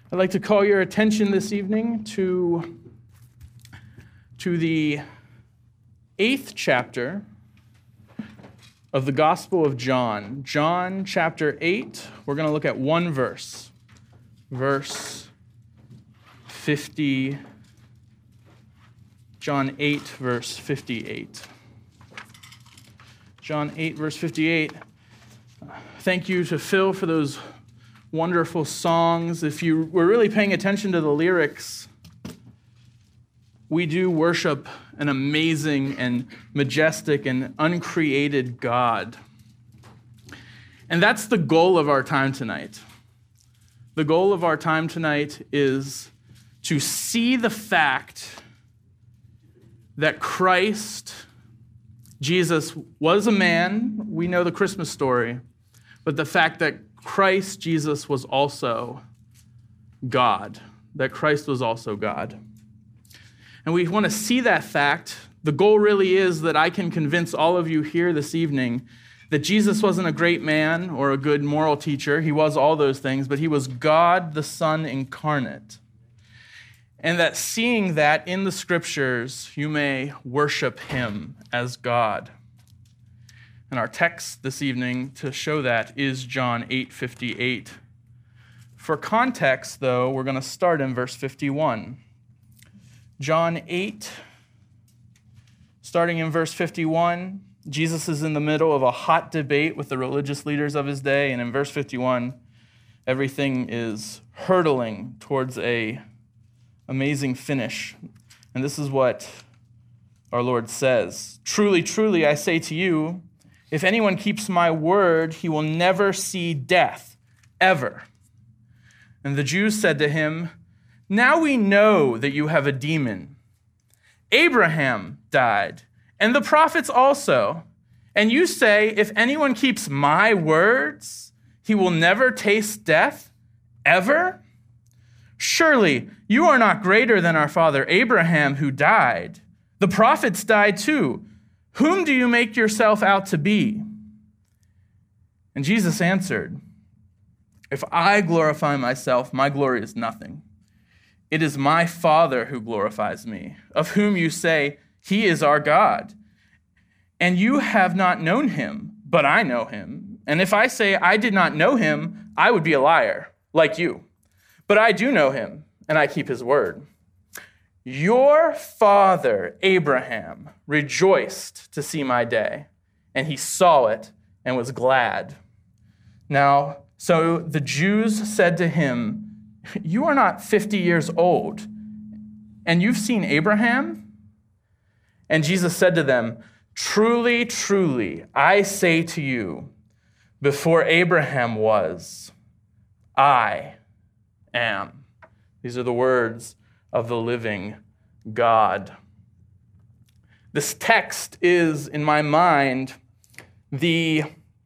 I'd like to call your attention this evening to the 8th chapter of the Gospel of John. John chapter 8, we're going to look at one verse. Verse 50, John 8, verse 58. John 8, verse 58. Thank you to Phil for those wonderful songs. If you were really paying attention to the lyrics, we do worship an amazing and majestic and uncreated God. And that's the goal of our time tonight. The goal of our time tonight is to see the fact that Christ, Jesus, was a man. We know the Christmas story. But the fact that Christ, Jesus, was also God. That Christ was also God. And we want to see that fact. The goal really is that I can convince all of you here this evening that Jesus wasn't a great man or a good moral teacher. He was all those things, but he was God the Son incarnate. And that seeing that in the scriptures, you may worship him as God. And our text this evening to show that is John 8:58. For context, though, we're going to start in verse 51. John 8, starting in verse 51, Jesus is in the middle of a hot debate with the religious leaders of his day, and in verse 51, everything is hurtling towards an amazing finish. And this is what our Lord says. Truly, truly, I say to you, if anyone keeps my word, he will never see death, ever. And the Jews said to him, now we know that you have a demon. Abraham died, and the prophets also. And you say, if anyone keeps my words, he will never taste death, ever? Surely you are not greater than our father Abraham, who died. The prophets died too. Whom do you make yourself out to be? And Jesus answered, if I glorify myself, my glory is nothing. It is my Father who glorifies me, of whom you say, he is our God. And you have not known him, but I know him. And if I say I did not know him, I would be a liar, like you. But I do know him, and I keep his word. Your father, Abraham, rejoiced to see my day, and he saw it and was glad. Now, so the Jews said to him, you are not 50 years old, and you've seen Abraham? And Jesus said to them, truly, truly, I say to you, before Abraham was, I am. These are the words of the living God. This text is, in my mind, the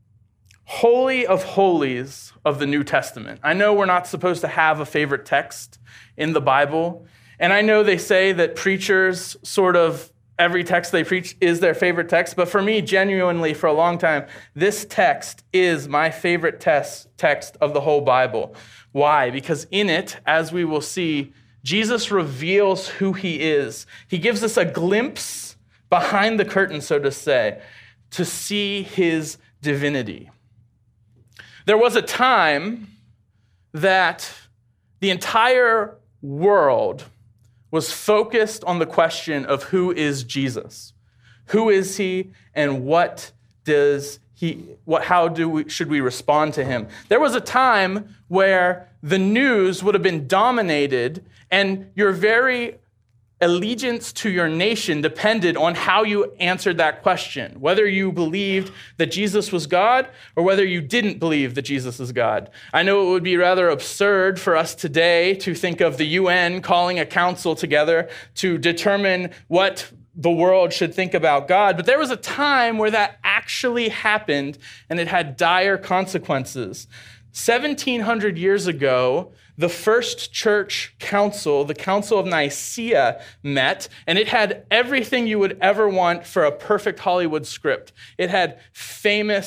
Holy of Holies of the New Testament. I know we're not supposed to have a favorite text in the Bible, and I know they say that preachers sort of, every text they preach is their favorite text, but for me, genuinely, for a long time, this text is my favorite text of the whole Bible. Why? Because in it, as we will see, Jesus reveals who he is. He gives us a glimpse behind the curtain, so to say, to see his divinity. There was a time that the entire world was focused on the question of who is Jesus? Who is he, and what does should we respond to him? There was a time where the news would have been dominated, and your very allegiance to your nation depended on how you answered that question, whether you believed that Jesus was God or whether you didn't believe that Jesus is God. I know it would be rather absurd for us today to think of the UN calling a council together to determine what the world should think about God, but there was a time where that actually happened, and it had dire consequences. 1,700 years ago, the first church council, the Council of Nicaea, met, and it had everything you would ever want for a perfect Hollywood script. It had famous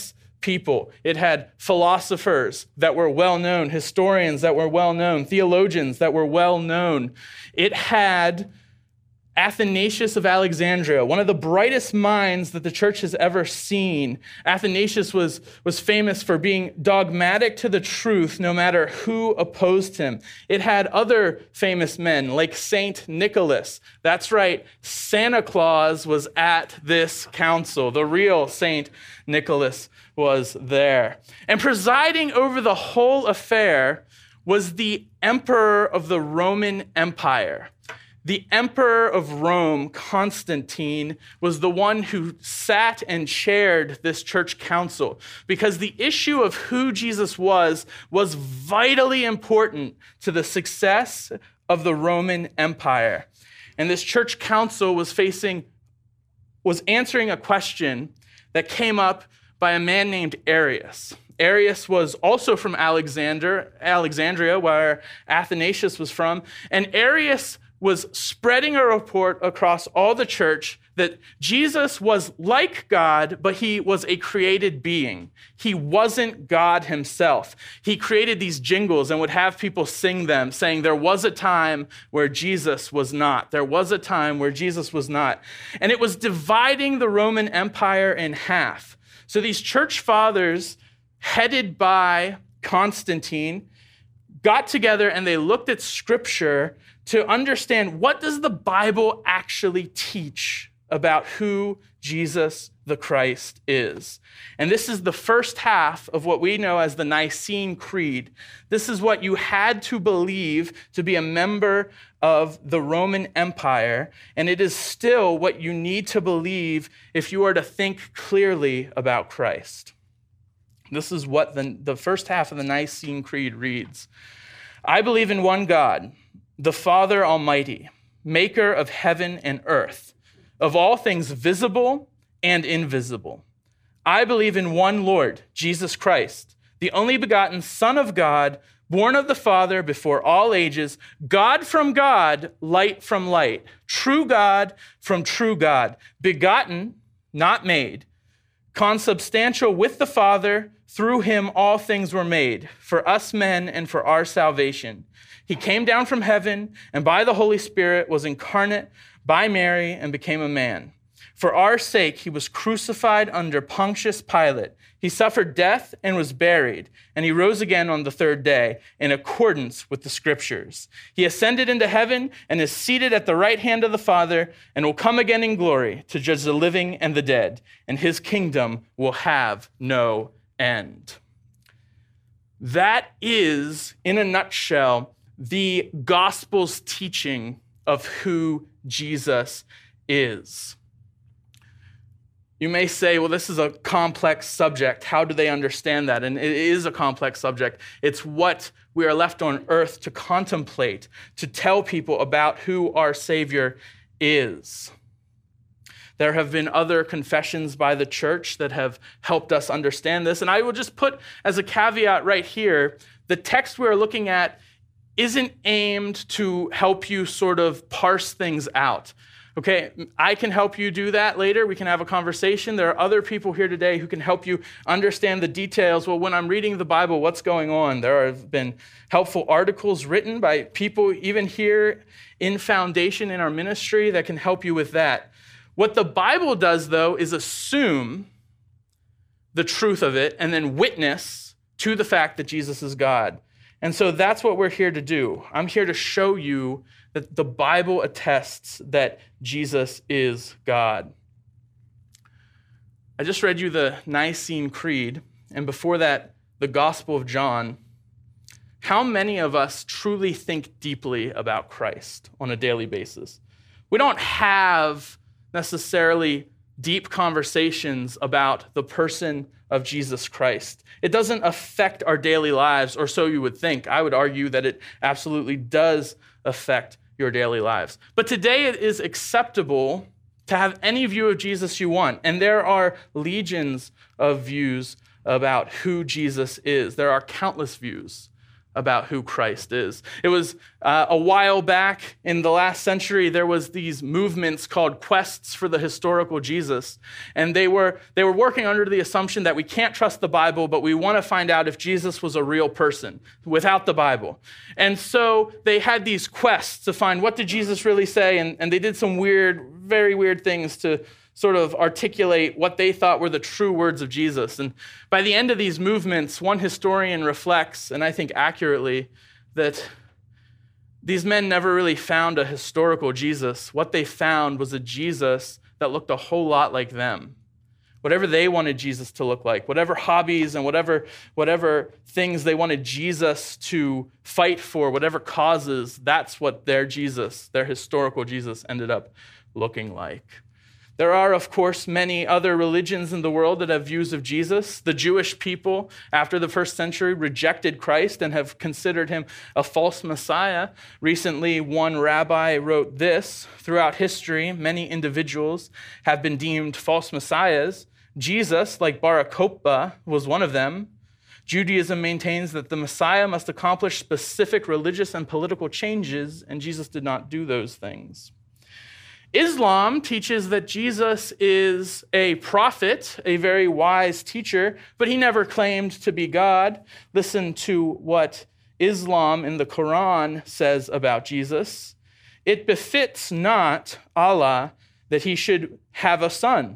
people. It had philosophers that were well-known, historians that were well-known, theologians that were well-known. It had Athanasius of Alexandria, one of the brightest minds that the church has ever seen. Athanasius was famous for being dogmatic to the truth no matter who opposed him. It had other famous men like Saint Nicholas. That's right, Santa Claus was at this council. The real Saint Nicholas was there. And presiding over the whole affair was the emperor of the Roman Empire. The emperor of Rome, Constantine, was the one who sat and chaired this church council because the issue of who Jesus was vitally important to the success of the Roman Empire. And this church council was answering a question that came up by a man named Arius. Arius was also from Alexandria, where Athanasius was from, and Arius was spreading a report across all the church that Jesus was like God, but he was a created being. He wasn't God himself. He created these jingles and would have people sing them, saying there was a time where Jesus was not. There was a time where Jesus was not. And it was dividing the Roman Empire in half. So these church fathers, headed by Constantine, got together and they looked at Scripture to understand, what does the Bible actually teach about who Jesus the Christ is? And this is the first half of what we know as the Nicene Creed. This is what you had to believe to be a member of the Roman Empire, and it is still what you need to believe if you are to think clearly about Christ. This is what the first half of the Nicene Creed reads. I believe in one God, the Father Almighty, maker of heaven and earth, of all things visible and invisible. I believe in one Lord, Jesus Christ, the only begotten Son of God, born of the Father before all ages, God from God, light from light, true God from true God, begotten, not made, consubstantial with the Father. Through him all things were made, for us men and for our salvation. He came down from heaven and by the Holy Spirit was incarnate by Mary and became a man. For our sake he was crucified under Pontius Pilate. He suffered death and was buried, and he rose again on the third day in accordance with the Scriptures. He ascended into heaven and is seated at the right hand of the Father and will come again in glory to judge the living and the dead, and his kingdom will have no end. That is, in a nutshell, the gospel's teaching of who Jesus is. You may say, well, this is a complex subject. How do they understand that? And it is a complex subject. It's what we are left on earth to contemplate, to tell people about who our Savior is. There have been other confessions by the church that have helped us understand this. And I will just put as a caveat right here, the text we're looking at isn't aimed to help you sort of parse things out. Okay, I can help you do that later. We can have a conversation. There are other people here today who can help you understand the details. Well, when I'm reading the Bible, what's going on? There have been helpful articles written by people even here in Foundation in our ministry that can help you with that. What the Bible does, though, is assume the truth of it and then witness to the fact that Jesus is God. And so that's what we're here to do. I'm here to show you that the Bible attests that Jesus is God. I just read you the Nicene Creed, and before that, the Gospel of John. How many of us truly think deeply about Christ on a daily basis? We don't have necessarily deep conversations about the person of Jesus Christ. It doesn't affect our daily lives, or so you would think. I would argue that it absolutely does affect your daily lives. But today it is acceptable to have any view of Jesus you want, and there are legions of views about who Jesus is. There are countless views about who Christ is. It was a while back in the last century, there was these movements called quests for the historical Jesus. And they were working under the assumption that we can't trust the Bible, but we want to find out if Jesus was a real person without the Bible. And so they had these quests to find what did Jesus really say, and they did some weird, very weird things to sort of articulate what they thought were the true words of Jesus. And by the end of these movements, one historian reflects, and I think accurately, that these men never really found a historical Jesus. What they found was a Jesus that looked a whole lot like them. Whatever they wanted Jesus to look like, whatever hobbies and whatever things they wanted Jesus to fight for, whatever causes, that's what their Jesus, their historical Jesus, ended up looking like. There are, of course, many other religions in the world that have views of Jesus. The Jewish people, after the first century, rejected Christ and have considered him a false Messiah. Recently, one rabbi wrote this: throughout history, many individuals have been deemed false messiahs. Jesus, like Bar Kokhba, was one of them. Judaism maintains that the Messiah must accomplish specific religious and political changes, and Jesus did not do those things. Islam teaches that Jesus is a prophet, a very wise teacher, but he never claimed to be God. Listen to what Islam in the Quran says about Jesus. It befits not Allah that he should have a son.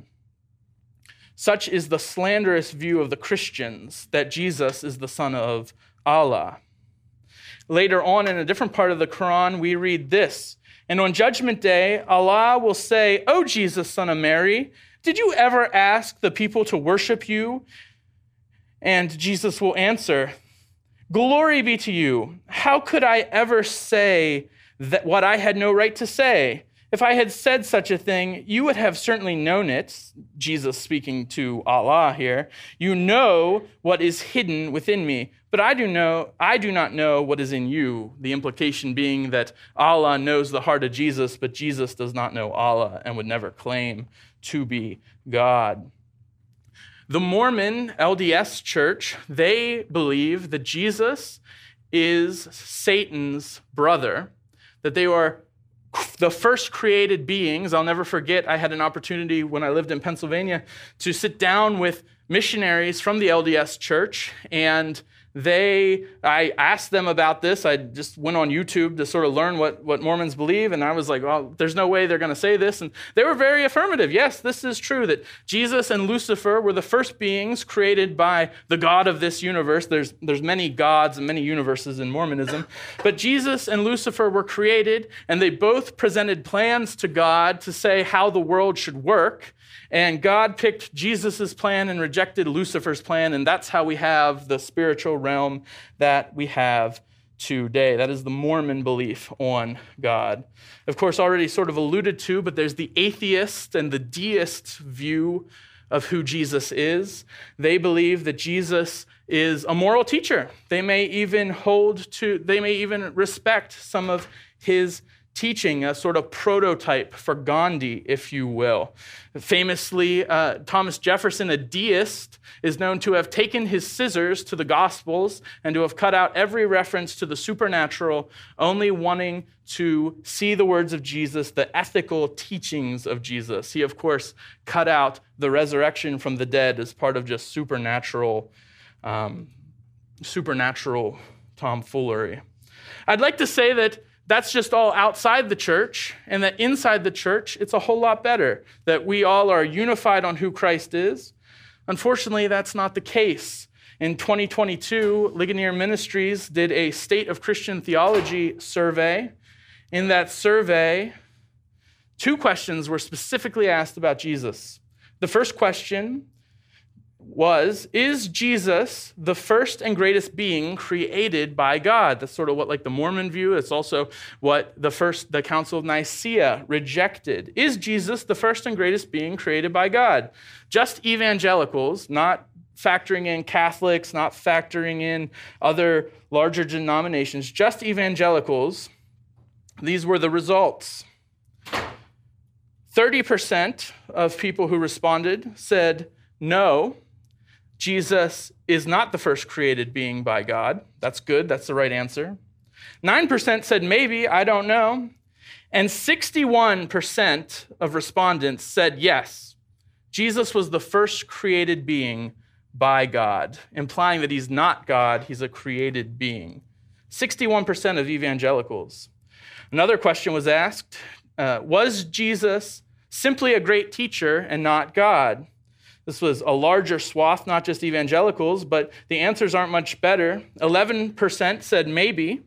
Such is the slanderous view of the Christians, that Jesus is the son of Allah. Later on in a different part of the Quran, we read this: and on Judgment Day, Allah will say, "O Jesus, son of Mary, did you ever ask the people to worship you?" And Jesus will answer, "Glory be to you. How could I ever say that what I had no right to say? If I had said such a thing, you would have certainly known it." Jesus speaking to Allah here. "You know what is hidden within me, but I do not know what is in you." The implication being that Allah knows the heart of Jesus, but Jesus does not know Allah and would never claim to be God. The Mormon LDS Church, they believe that Jesus is Satan's brother, that they are the first created beings. I'll never forget, I had an opportunity when I lived in Pennsylvania to sit down with missionaries from the LDS Church, and I asked them about this. I just went on YouTube to sort of learn what Mormons believe, and I was like, well, there's no way they're going to say this. And they were very affirmative. Yes, this is true, that Jesus and Lucifer were the first beings created by the God of this universe. There's many gods and many universes in Mormonism, but Jesus and Lucifer were created, and they both presented plans to God to say how the world should work. And God picked Jesus' plan and rejected Lucifer's plan, and that's how we have the spiritual realm that we have today. That is the Mormon belief on God. Of course, already sort of alluded to, but there's the atheist and the deist view of who Jesus is. They believe that Jesus is a moral teacher. They may even respect some of his teaching, a sort of prototype for Gandhi, if you will. Famously, Thomas Jefferson, a deist, is known to have taken his scissors to the Gospels and to have cut out every reference to the supernatural, only wanting to see the words of Jesus, the ethical teachings of Jesus. He, of course, cut out the resurrection from the dead as part of just supernatural tomfoolery. I'd like to say that that's just all outside the church, and that inside the church, it's a whole lot better, that we all are unified on who Christ is. Unfortunately, that's not the case. In 2022, Ligonier Ministries did a State of Christian Theology survey. In that survey, 2 questions were specifically asked about Jesus. The first question was, is Jesus the first and greatest being created by God? That's sort of what the Mormon view. It's also what the Council of Nicaea rejected. Is Jesus the first and greatest being created by God? Just evangelicals, not factoring in Catholics, not factoring in other larger denominations, just evangelicals, these were the results. 30% of people who responded said no. Jesus is not the first created being by God. That's good. That's the right answer. 9% said maybe, I don't know. And 61% of respondents said yes, Jesus was the first created being by God, implying that he's not God, he's a created being. 61% of evangelicals. Another question was asked, was Jesus simply a great teacher and not God? This was a larger swath, not just evangelicals, but the answers aren't much better. 11% said maybe.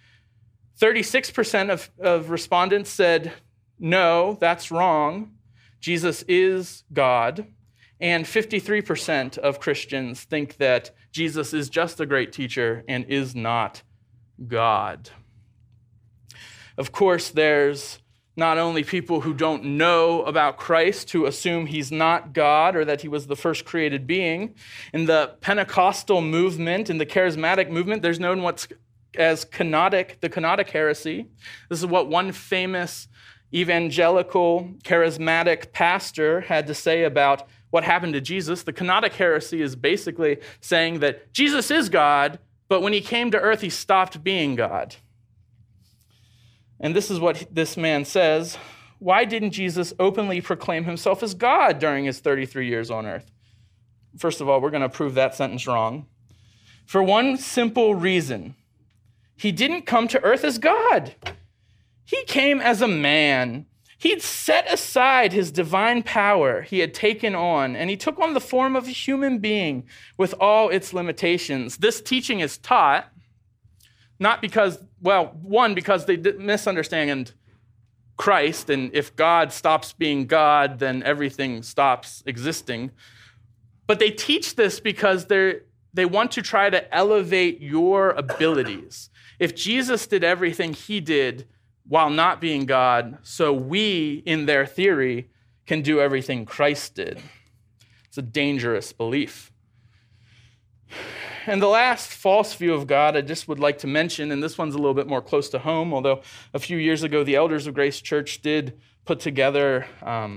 36% of respondents said, no, that's wrong. Jesus is God. And 53% of Christians think that Jesus is just a great teacher and is not God. Of course, there's not only people who don't know about Christ, who assume he's not God or that he was the first created being. In the Pentecostal movement, in the charismatic movement, there's known what's as the Kenotic heresy. This is what one famous evangelical charismatic pastor had to say about what happened to Jesus. The Kenotic heresy is basically saying that Jesus is God, but when he came to earth, he stopped being God. And this is what this man says. Why didn't Jesus openly proclaim himself as God during his 33 years on earth? First of all, we're going to prove that sentence wrong. For one simple reason. He didn't come to earth as God. He came as a man. He'd set aside his divine power he had taken on, and he took on the form of a human being with all its limitations. This teaching is taught not because, because they misunderstand Christ, and if God stops being God, then everything stops existing. But they teach this because they want to try to elevate your abilities. If Jesus did everything he did while not being God, so we, in their theory, can do everything Christ did. It's a dangerous belief. And the last false view of God I just would like to mention, and this one's a little bit more close to home, although a few years ago the elders of Grace Church did put together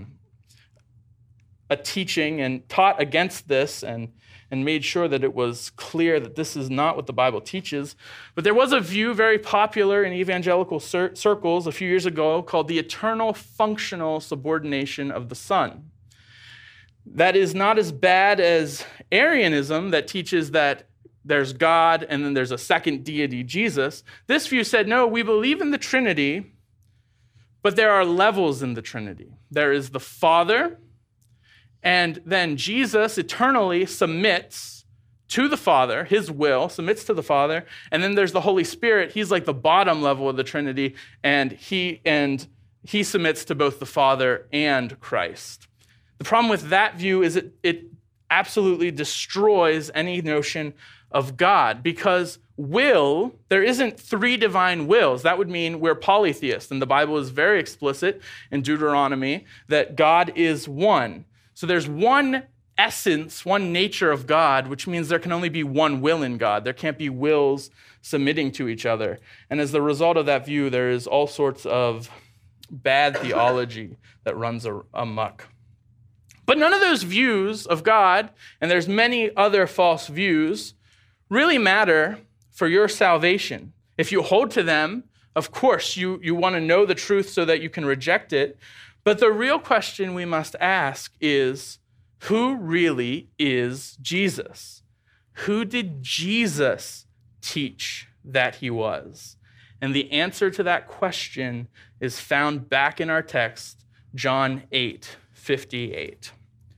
a teaching and taught against this and made sure that it was clear that this is not what the Bible teaches. But there was a view very popular in evangelical circles a few years ago called the eternal functional subordination of the Son. That is not as bad as Arianism that teaches that there's God and then there's a second deity, Jesus. This view said, no, we believe in the Trinity, but there are levels in the Trinity. There is the Father, and then Jesus eternally submits to the Father, his will, submits to the Father, and then there's the Holy Spirit. He's like the bottom level of the Trinity, and he submits to both the Father and Christ. The problem with that view is it absolutely destroys any notion of God, because there isn't three divine wills. That would mean we're polytheists, and the Bible is very explicit in Deuteronomy that God is one. So there's one essence, one nature of God, which means there can only be one will in God. There can't be wills submitting to each other. And as the result of that view, there is all sorts of bad theology that runs amok. But none of those views of God, and there's many other false views, really matter for your salvation. If you hold to them, of course, you want to know the truth so that you can reject it. But the real question we must ask is, who really is Jesus? Who did Jesus teach that he was? And the answer to that question is found back in our text, John 8:58.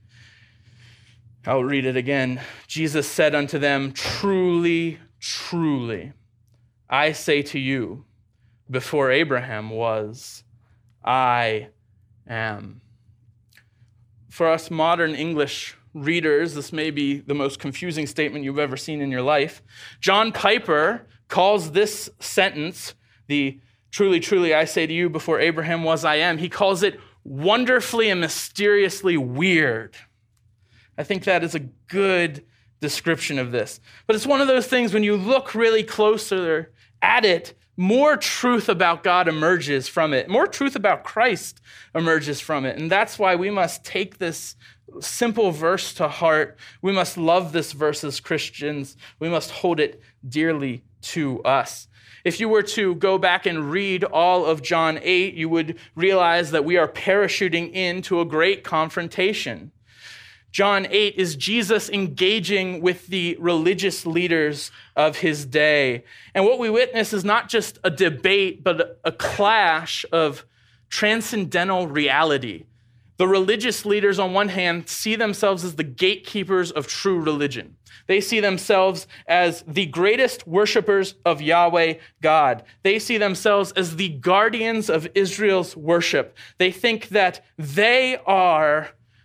I'll read it again. Jesus said unto them, truly, truly, I say to you, before Abraham was, I am. For us modern English readers, this may be the most confusing statement you've ever seen in your life. John Piper calls this sentence, the truly, truly, I say to you, before Abraham was, I am, he calls it wonderfully and mysteriously weird. I think that is a good description of this. But it's one of those things when you look really closer at it, more truth about God emerges from it. More truth about Christ emerges from it. And that's why we must take this simple verse to heart. We must love this verse as Christians. We must hold it dearly to us. If you were to go back and read all of John 8, you would realize that we are parachuting into a great confrontation. John 8 is Jesus engaging with the religious leaders of his day. And what we witness is not just a debate, but a clash of transcendental reality. The religious leaders, on one hand, see themselves as the gatekeepers of true religion. They see themselves as the greatest worshipers of Yahweh God. They see themselves as the guardians of Israel's worship. They think that they are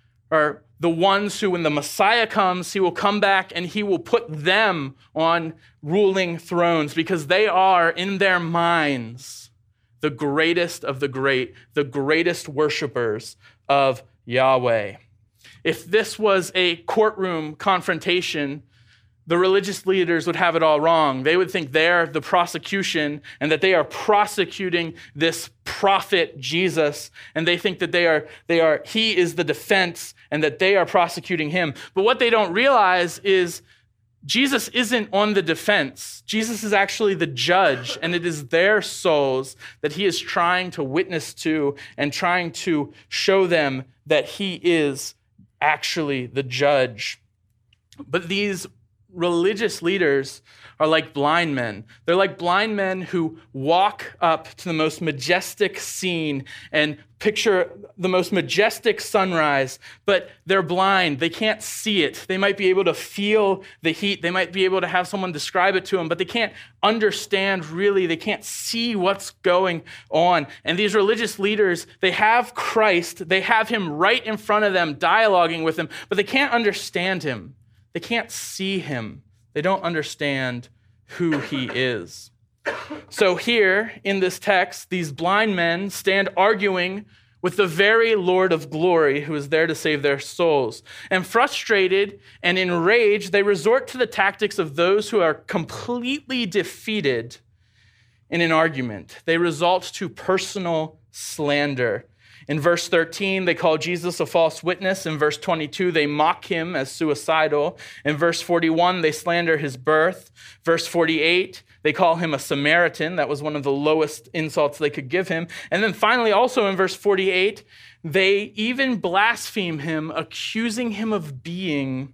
the ones who, when the Messiah comes, he will come back and he will put them on ruling thrones because they are, in their minds, the greatest of the great, the greatest worshipers of Yahweh. If this was a courtroom confrontation, the religious leaders would have it all wrong. They would think they're the prosecution and that they are prosecuting this prophet Jesus, and they think that he is the defense and that they are prosecuting him. But what they don't realize is Jesus isn't on the defense. Jesus is actually the judge, and it is their souls that he is trying to witness to and trying to show them that he is actually the judge. But these religious leaders are like blind men. They're like blind men who walk up to the most majestic scene and picture the most majestic sunrise, but they're blind. They can't see it. They might be able to feel the heat. They might be able to have someone describe it to them, but they can't understand really. They can't see what's going on. And these religious leaders, they have Christ. They have him right in front of them, dialoguing with him, but they can't understand him. They can't see him. They don't understand who he is. So here in this text, these blind men stand arguing with the very Lord of glory who is there to save their souls. And frustrated and enraged, they resort to the tactics of those who are completely defeated in an argument. They resort to personal slander. In verse 13, they call Jesus a false witness. In verse 22, they mock him as suicidal. In verse 41, they slander his birth. Verse 48, they call him a Samaritan. That was one of the lowest insults they could give him. And then finally, also in verse 48, they even blaspheme him, accusing him of being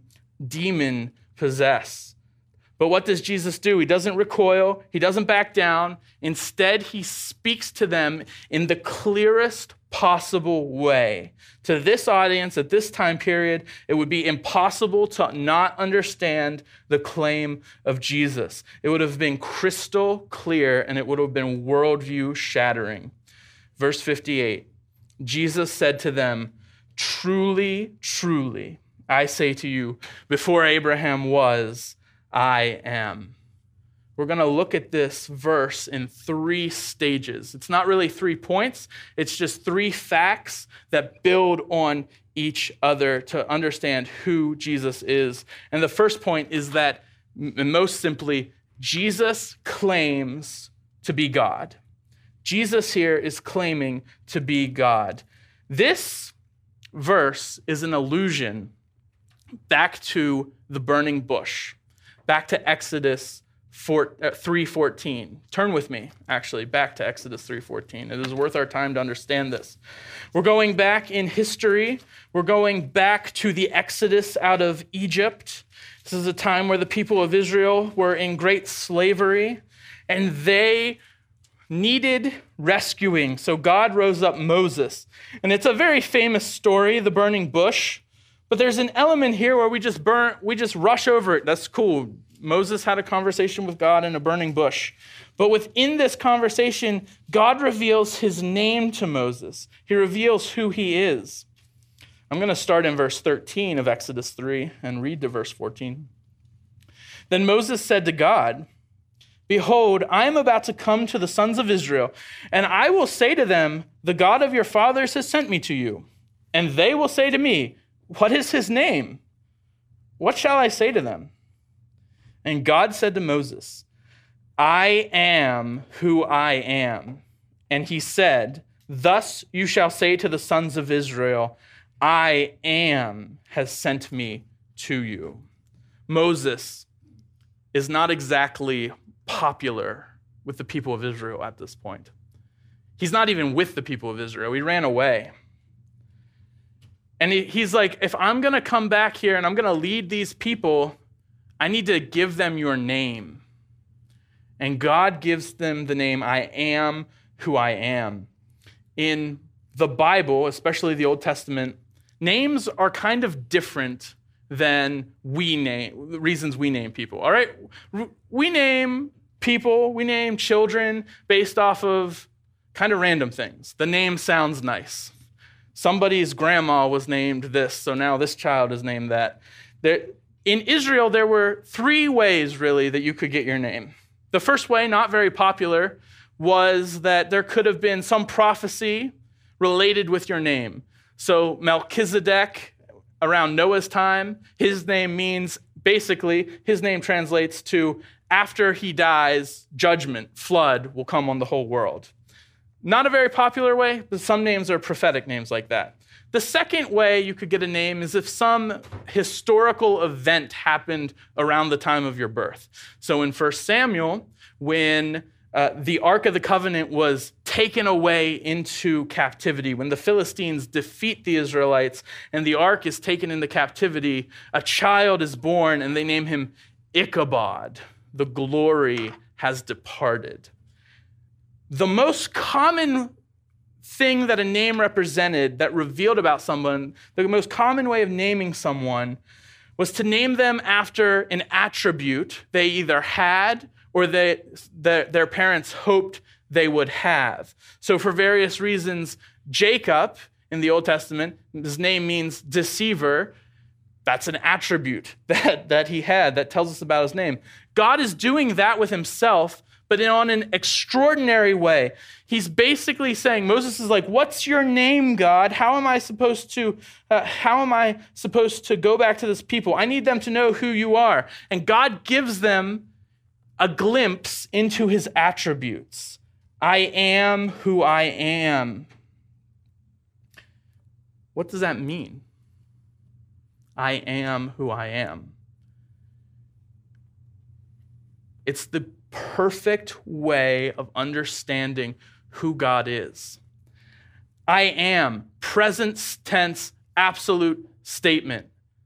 demon-possessed. But what does Jesus do? He doesn't recoil. He doesn't back down. Instead, he speaks to them in the clearest possible way. To this audience at this time period, it would be impossible to not understand the claim of Jesus. It would have been crystal clear, and it would have been worldview shattering. Verse 58, Jesus said to them, "Truly, truly, I say to you, before Abraham was, I am." We're going to look at this verse in 3 stages. It's not really 3 points. It's just 3 facts that build on each other to understand who Jesus is. And the first point is that, most simply, Jesus claims to be God. Jesus here is claiming to be God. This verse is an allusion back to the burning bush, back to Exodus 3:14. Turn with me, actually, back to Exodus 3:14. It is worth our time to understand this. We're going back in history. We're going back to the Exodus out of Egypt. This is a time where the people of Israel were in great slavery, and they needed rescuing. So God rose up Moses. And it's a very famous story, the burning bush. But there's an element here where we just rush over it. That's cool. Moses had a conversation with God in a burning bush. But within this conversation, God reveals his name to Moses. He reveals who he is. I'm going to start in verse 13 of Exodus 3 and read to verse 14. Then Moses said to God, "Behold, I am about to come to the sons of Israel, and I will say to them, the God of your fathers has sent me to you. And they will say to me, what is his name? What shall I say to them?" And God said to Moses, "I am who I am." And he said, "Thus you shall say to the sons of Israel, I am has sent me to you. Moses is not exactly popular with the people of Israel at this point. He's not even with the people of Israel. He ran away. And he's like, if I'm going to come back here and I'm going to lead these people, I need to give them your name. And God gives them the name, I am who I am. In the Bible, especially the Old Testament, names are kind of different than reasons we name people, all right? We name people, we name children based off of kind of random things. The name sounds nice. Somebody's grandma was named this, so now this child is named that. In Israel, there were 3 ways, really, that you could get your name. The first way, not very popular, was that there could have been some prophecy related with your name. So Melchizedek, around Noah's time, his name translates to after he dies, judgment, flood will come on the whole world. Not a very popular way, but some names are prophetic names like that. The second way you could get a name is if some historical event happened around the time of your birth. So in 1 Samuel, when the Ark of the Covenant was taken away into captivity, when the Philistines defeat the Israelites and the Ark is taken into captivity, a child is born and they name him Ichabod. The glory has departed. The most common thing that a name represented that revealed about someone, the most common way of naming someone was to name them after an attribute they either had or their parents hoped they would have. So for various reasons, Jacob in the Old Testament, his name means deceiver. That's an attribute that he had that tells us about his name. God is doing that with himself, but on an extraordinary way. He's basically saying, Moses is like, what's your name, God? How am I supposed to go back to this people? I need them to know who you are. And God gives them a glimpse into his attributes. I am who I am. What does that mean? I am who I am. It's the perfect way of understanding who God is. I am, present tense, absolute statement.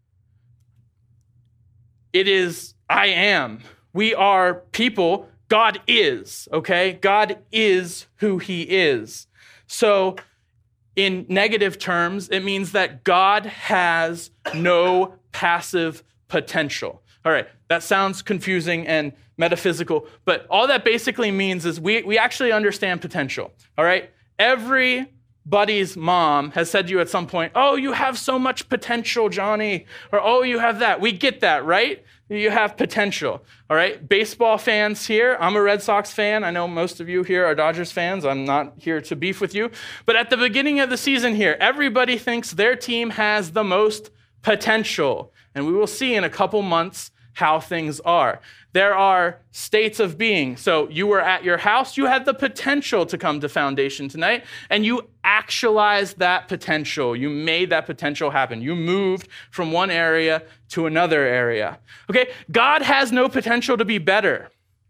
It is, I am. We are people. God is, okay? God is who he is. So in negative terms, it means that God has no passive potential. All right, that sounds confusing and metaphysical, but all that basically means is we actually understand potential, all right? Everybody's mom has said to you at some point, oh, you have so much potential, Johnny, or oh, you have that. We get that, right? You have potential, all right? Baseball fans here, I'm a Red Sox fan. I know most of you here are Dodgers fans. I'm not here to beef with you. But at the beginning of the season here, everybody thinks their team has the most potential. And we will see in a couple months how things are. There are states of being. So you were at your house, you had the potential to come to Foundation tonight, and you actualized that potential. You made that potential happen. You moved from one area to another area. Okay, God has no potential to be better.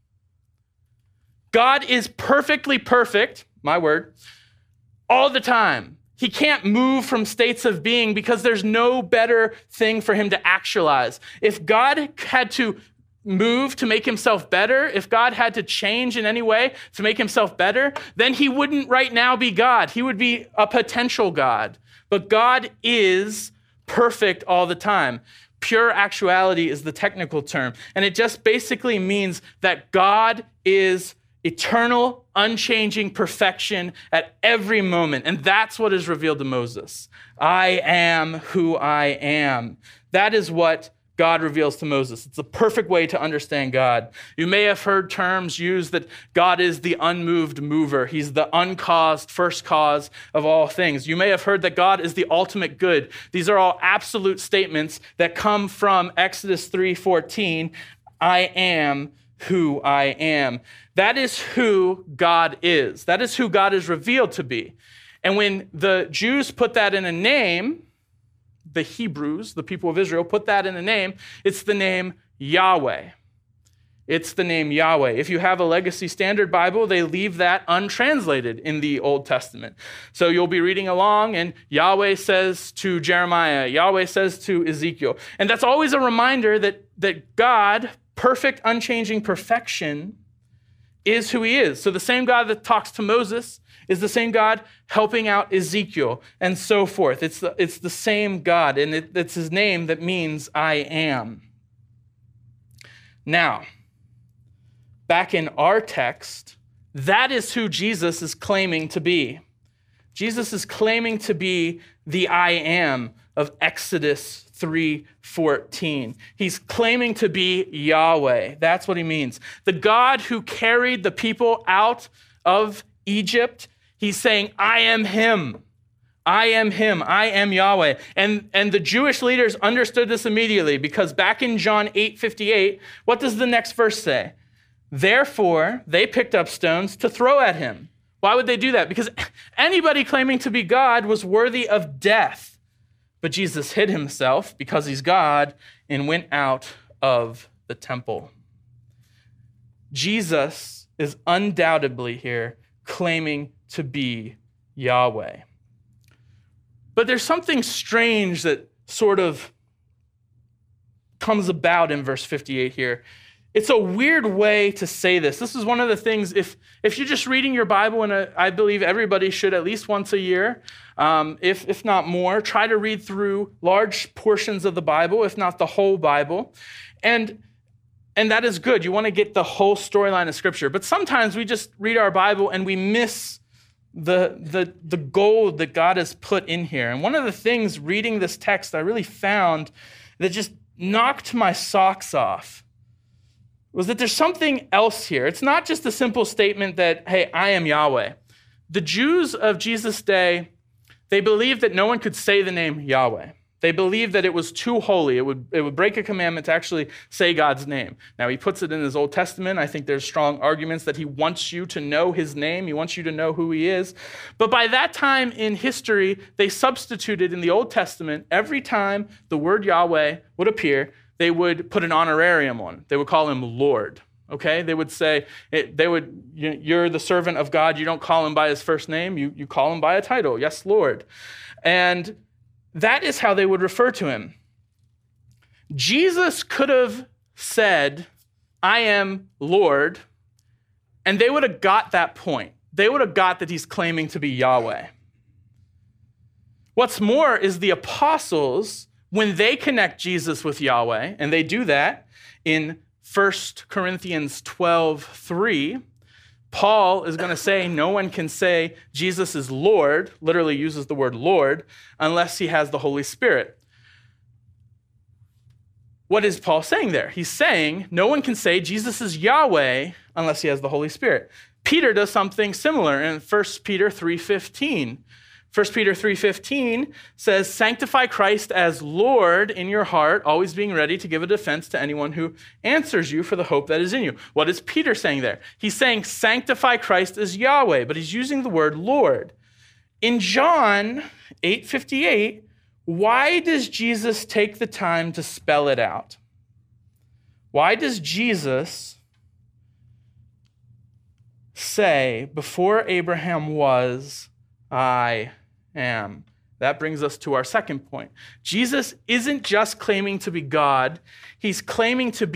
God is perfectly perfect, my word, all the time. He can't move from states of being because there's no better thing for him to actualize. If God had to move to make himself better, if God had to change in any way to make himself better, then he wouldn't right now be God. He would be a potential God. But God is perfect all the time. Pure actuality is the technical term. And it just basically means that God is eternal, unchanging perfection at every moment. And that's what is revealed to Moses. I am who I am. That is what God reveals to Moses. It's the perfect way to understand God. You may have heard terms used that God is the unmoved mover. He's the uncaused first cause of all things. You may have heard that God is the ultimate good. These are all absolute statements that come from Exodus 3:14. I am who I am. That is who God is. That is who God is revealed to be. And when the Jews put that in a name, the Hebrews, the people of Israel, put that in a name, it's the name Yahweh. It's the name Yahweh. If you have a Legacy Standard Bible, they leave that untranslated in the Old Testament. So you'll be reading along, and Yahweh says to Jeremiah, Yahweh says to Ezekiel. And that's always a reminder that God, perfect, unchanging perfection, is who he is. So the same God that talks to Moses is the same God helping out Ezekiel, and so forth. It's the same God, and it's his name that means I am. Now, back in our text, that is who Jesus is claiming to be. Jesus is claiming to be the I am of Exodus 3:14. He's claiming to be Yahweh. That's what he means. The God who carried the people out of Egypt, he's saying, I am him. I am him. I am Yahweh. And the Jewish leaders understood this immediately, because back in John 8:58, what does the next verse say? Therefore, they picked up stones to throw at him. Why would they do that? Because anybody claiming to be God was worthy of death. But Jesus hid himself because he's God and went out of the temple. Jesus is undoubtedly here claiming to be Yahweh. But there's something strange that sort of comes about in verse 58 here. It's a weird way to say this. This is one of the things, if you're just reading your Bible, and I believe everybody should at least once a year, if not more, try to read through large portions of the Bible, if not the whole Bible. And that is good. You want to get the whole storyline of Scripture. But sometimes we just read our Bible and we miss the gold that God has put in here. And one of the things reading this text I really found that just knocked my socks off was that there's something else here. It's not just a simple statement that, hey, I am Yahweh. The Jews of Jesus' day, they believed that no one could say the name Yahweh. They believed that it was too holy. It would break a commandment to actually say God's name. Now, he puts it in his Old Testament. I think there's strong arguments that he wants you to know his name. He wants you to know who he is. But by that time in history, they substituted in the Old Testament, every time the word Yahweh would appear, they would put an honorarium on. They would call him Lord. Okay? They would say, you're the servant of God. You don't call him by his first name. You call him by a title. Yes, Lord. And that is how they would refer to him. Jesus could have said, I am Lord, and they would have got that point. They would have got that he's claiming to be Yahweh. What's more is the apostles, when they connect Jesus with Yahweh, and they do that in 1 Corinthians 12:3, Paul is going to say no one can say Jesus is Lord, literally uses the word Lord, unless he has the Holy Spirit. What is Paul saying there? He's saying no one can say Jesus is Yahweh unless he has the Holy Spirit. Peter does something similar in 1 Peter 3:15. 1 Peter 3:15 says, sanctify Christ as Lord in your heart, always being ready to give a defense to anyone who answers you for the hope that is in you. What is Peter saying there? He's saying sanctify Christ as Yahweh, but he's using the word Lord. In John 8:58, why does Jesus take the time to spell it out? Why does Jesus say, before Abraham was, I am? That brings us to our second point. Jesus isn't just claiming to be God. He's claiming to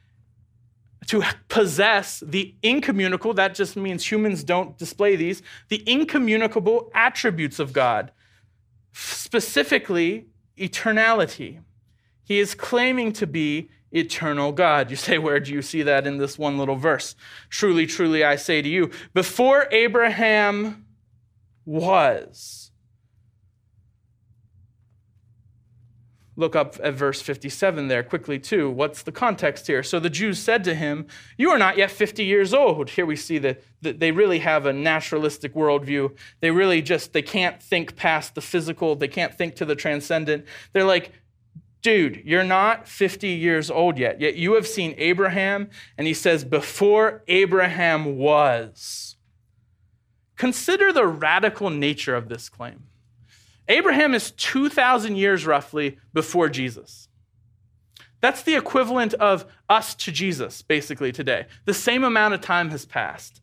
possess the incommunicable, that just means humans don't display these, the incommunicable attributes of God, specifically eternality. He is claiming to be eternal God. You say, where do you see that in this one little verse? Truly, truly, I say to you, before Abraham was. Look up at verse 57 there quickly too. What's the context here? So the Jews said to him, you are not yet 50 years old. Here we see that they really have a naturalistic worldview. They can't think past the physical. They can't think to the transcendent. They're like, dude, you're not 50 years old yet you have seen Abraham, and he says, before Abraham was. Consider the radical nature of this claim. Abraham is 2,000 years roughly before Jesus. That's the equivalent of us to Jesus, basically, today. The same amount of time has passed.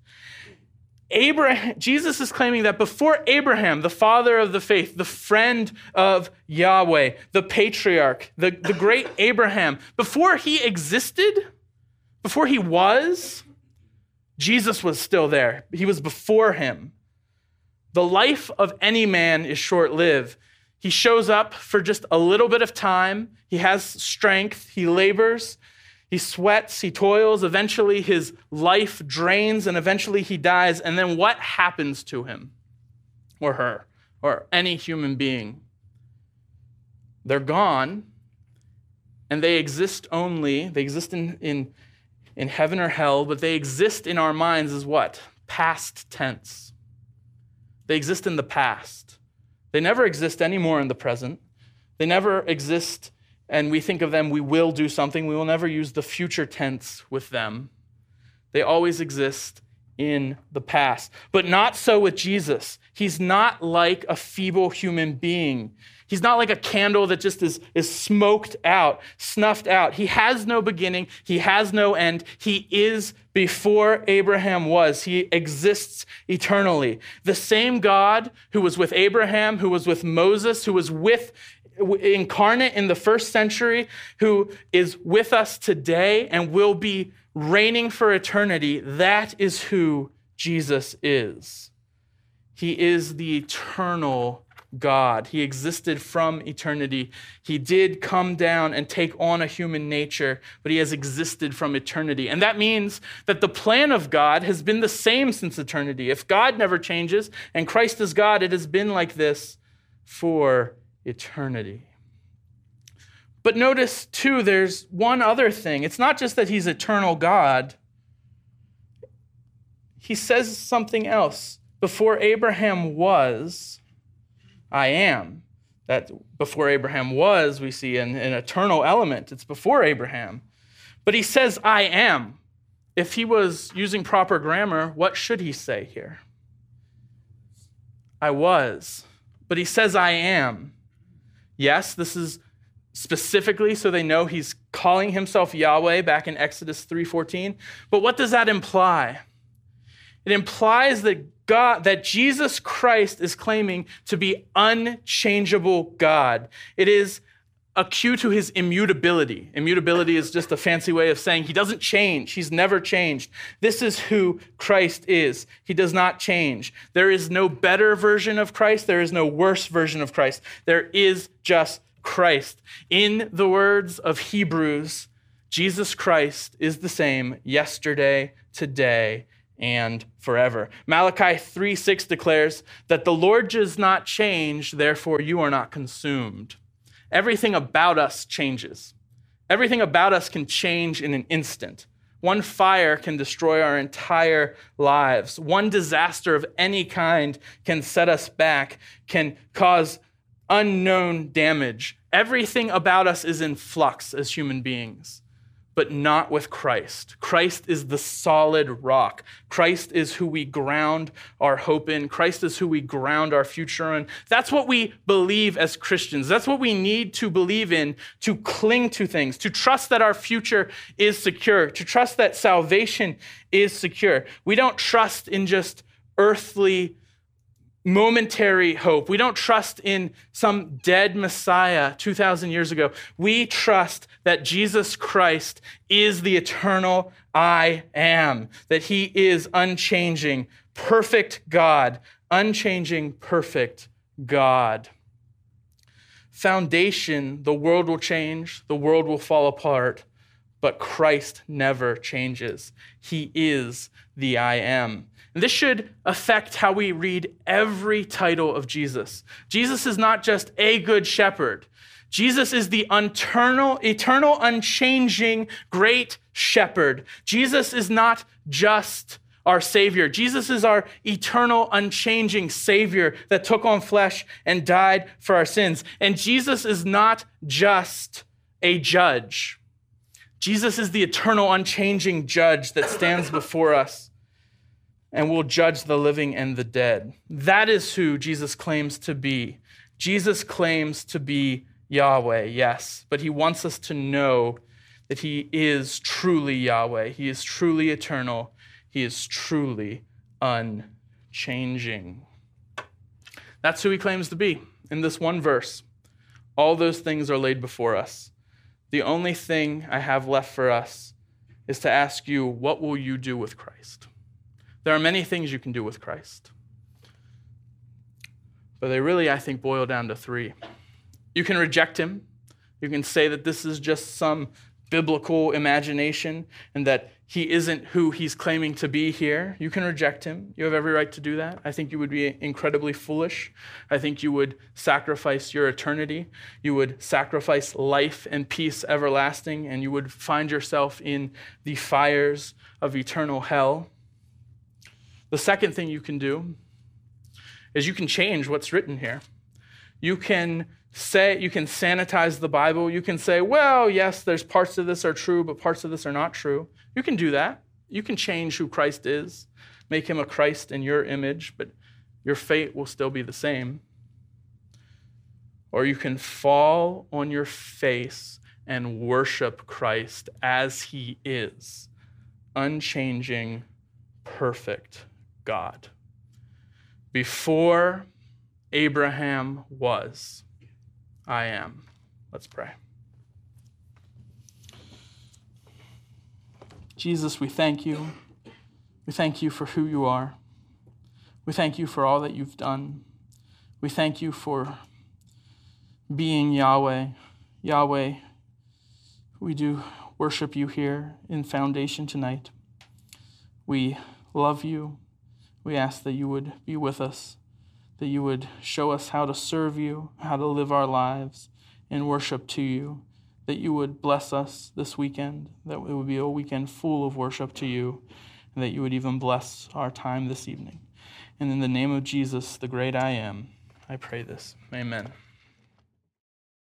Jesus is claiming that before Abraham, the father of the faith, the friend of Yahweh, the patriarch, the great Abraham, before he existed, before he was, Jesus was still there. He was before him. The life of any man is short-lived. He shows up for just a little bit of time. He has strength. He labors. He sweats. He toils. Eventually, his life drains, and eventually he dies. And then what happens to him or her or any human being? They're gone, and they exist in heaven or hell, but they exist in our minds as what? Past tense. They exist in the past. They never exist anymore in the present. They never exist, and we think of them, we will do something. We will never use the future tense with them. They always exist in the past. But not so with Jesus. He's not like a feeble human being. He's not like a candle that just is smoked out, snuffed out. He has no beginning. He has no end. He is before Abraham was. He exists eternally. The same God who was with Abraham, who was with Moses, who was incarnate in the first century, who is with us today and will be reigning for eternity, that is who Jesus is. He is the eternal God. He existed from eternity. He did come down and take on a human nature, but he has existed from eternity. And that means that the plan of God has been the same since eternity. If God never changes and Christ is God, it has been like this for eternity. But notice, too, there's one other thing. It's not just that he's eternal God. He says something else. Before Abraham was, I am. That before Abraham was, we see an eternal element. It's before Abraham. But he says, I am. If he was using proper grammar, what should he say here? I was. But he says, I am. Yes, this is specifically so they know he's calling himself Yahweh back in Exodus 3:14. But what does that imply? It implies that Jesus Christ is claiming to be unchangeable God. It is a cue to his immutability. Immutability is just a fancy way of saying he doesn't change. He's never changed. This is who Christ is. He does not change. There is no better version of Christ. There is no worse version of Christ. There is just Christ. In the words of Hebrews, Jesus Christ is the same yesterday, today, and forever. Malachi 3:6 declares that the Lord does not change, therefore you are not consumed. Everything about us changes. Everything about us can change in an instant. One fire can destroy our entire lives. One disaster of any kind can set us back, can cause unknown damage. Everything about us is in flux as human beings, but not with Christ. Christ is the solid rock. Christ is who we ground our hope in. Christ is who we ground our future in. That's what we believe as Christians. That's what we need to believe in, to cling to things, to trust that our future is secure, to trust that salvation is secure. We don't trust in just earthly momentary hope. We don't trust in some dead Messiah 2,000 years ago. We trust that Jesus Christ is the eternal I am, that he is unchanging, perfect God, unchanging, perfect God. Foundation, the world will change, the world will fall apart, but Christ never changes. He is the I am. And this should affect how we read every title of Jesus. Jesus is not just a good shepherd. Jesus is the eternal, unchanging, great shepherd. Jesus is not just our Savior. Jesus is our eternal, unchanging Savior that took on flesh and died for our sins. And Jesus is not just a judge. Jesus is the eternal, unchanging judge that stands before us and will judge the living and the dead. That is who Jesus claims to be. Jesus claims to be Yahweh, yes, but he wants us to know that he is truly Yahweh. He is truly eternal. He is truly unchanging. That's who he claims to be in this one verse. All those things are laid before us. The only thing I have left for us is to ask you, what will you do with Christ? There are many things you can do with Christ, but they really, I think, boil down to three. You can reject him. You can say that this is just some biblical imagination and that he isn't who he's claiming to be here. You can reject him. You have every right to do that. I think you would be incredibly foolish. I think you would sacrifice your eternity. You would sacrifice life and peace everlasting, and you would find yourself in the fires of eternal hell. The second thing you can do is you can change what's written here. You can sanitize the Bible. You can say, well, yes, there's parts of this are true, but parts of this are not true. You can do that. You can change who Christ is, make him a Christ in your image, but your fate will still be the same. Or you can fall on your face and worship Christ as he is, unchanging, perfect God. Before Abraham was, I am. Let's pray. Jesus, we thank you. We thank you for who you are. We thank you for all that you've done. We thank you for being Yahweh. Yahweh, we do worship you here in Foundation tonight. We love you. We ask that you would be with us, that you would show us how to serve you, how to live our lives in worship to you, that you would bless us this weekend, that it would be a weekend full of worship to you, and that you would even bless our time this evening. And in the name of Jesus, the great I am, I pray this. Amen.